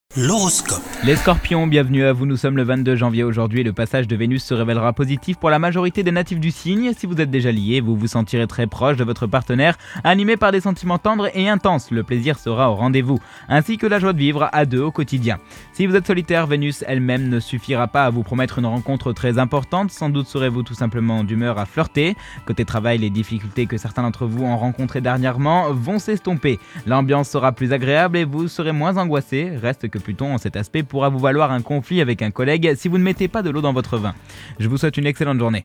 L'horoscope. Les scorpions, bienvenue à vous, nous sommes le 22 janvier aujourd'hui et le passage de Vénus se révélera positif pour la majorité des natifs du signe. Si vous êtes déjà liés, vous vous sentirez très proche de votre partenaire, animé par des sentiments tendres et intenses. Le plaisir sera au rendez-vous, ainsi que la joie de vivre à deux au quotidien. Si vous êtes solitaire, Vénus elle-même ne suffira pas à vous promettre une rencontre très importante, sans doute serez-vous tout simplement d'humeur à flirter. Côté travail, les difficultés que certains d'entre vous ont rencontrées dernièrement vont s'estomper. L'ambiance sera plus agréable et vous serez moins angoissé. Reste que Pluton en cet aspect pourra vous valoir un conflit avec un collègue si vous ne mettez pas de l'eau dans votre vin. Je vous souhaite une excellente journée.